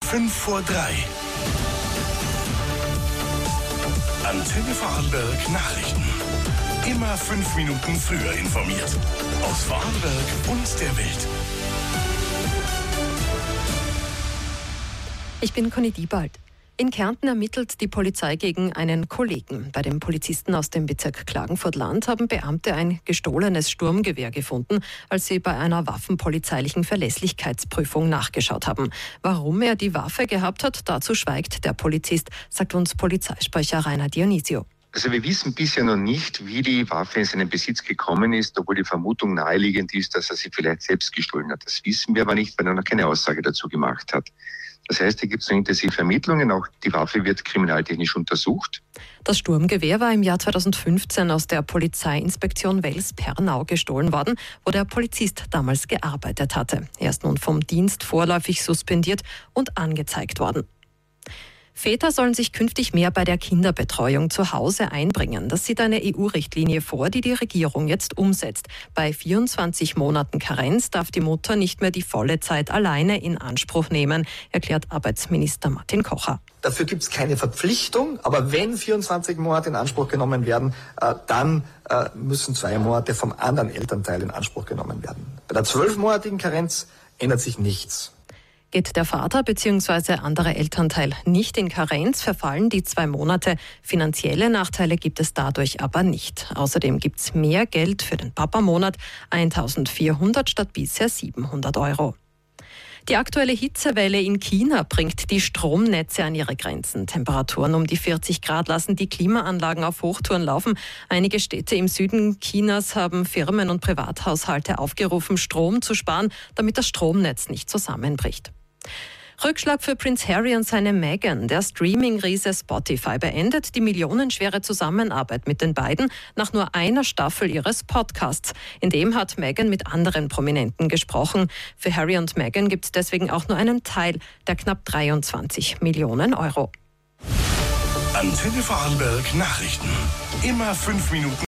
5 vor 3. Antenne Vorarlberg Nachrichten. Immer 5 Minuten früher informiert. Aus Vorarlberg und der Welt. Ich bin Conny Diebald. In Kärnten ermittelt die Polizei gegen einen Kollegen. Bei den Polizisten aus dem Bezirk Klagenfurt-Land haben Beamte ein gestohlenes Sturmgewehr gefunden, als sie bei einer waffenpolizeilichen Verlässlichkeitsprüfung nachgeschaut haben. Warum er die Waffe gehabt hat, dazu schweigt der Polizist, sagt uns Polizeisprecher Rainer Dionisio. Also wir wissen bisher noch nicht, wie die Waffe in seinen Besitz gekommen ist, obwohl die Vermutung naheliegend ist, dass er sie vielleicht selbst gestohlen hat. Das wissen wir aber nicht, weil er noch keine Aussage dazu gemacht hat. Das heißt, hier gibt es noch intensive Ermittlungen, auch die Waffe wird kriminaltechnisch untersucht. Das Sturmgewehr war im Jahr 2015 aus der Polizeiinspektion Wels-Pernau gestohlen worden, wo der Polizist damals gearbeitet hatte. Er ist nun vom Dienst vorläufig suspendiert und angezeigt worden. Väter sollen sich künftig mehr bei der Kinderbetreuung zu Hause einbringen. Das sieht eine EU-Richtlinie vor, die die Regierung jetzt umsetzt. Bei 24 Monaten Karenz darf die Mutter nicht mehr die volle Zeit alleine in Anspruch nehmen, erklärt Arbeitsminister Martin Kocher. Dafür gibt es keine Verpflichtung, aber wenn 24 Monate in Anspruch genommen werden, dann müssen 2 Monate vom anderen Elternteil in Anspruch genommen werden. Bei der 12-monatigen Karenz ändert sich nichts. Geht der Vater bzw. andere Elternteil nicht in Karenz, verfallen die 2 Monate. Finanzielle Nachteile gibt es dadurch aber nicht. Außerdem gibt es mehr Geld für den Papamonat, 1.400 statt bisher 700 €. Die aktuelle Hitzewelle in China bringt die Stromnetze an ihre Grenzen. Temperaturen um die 40 Grad lassen die Klimaanlagen auf Hochtouren laufen. Einige Städte im Süden Chinas haben Firmen und Privathaushalte aufgerufen, Strom zu sparen, damit das Stromnetz nicht zusammenbricht. Rückschlag für Prince Harry und seine Meghan. Der Streaming-Riese Spotify beendet die millionenschwere Zusammenarbeit mit den beiden nach nur einer Staffel ihres Podcasts. In dem hat Meghan mit anderen Prominenten gesprochen. Für Harry und Meghan gibt es deswegen auch nur einen Teil der knapp 23 Millionen €. Antenne Vorarlberg Nachrichten. Immer 5 Minuten.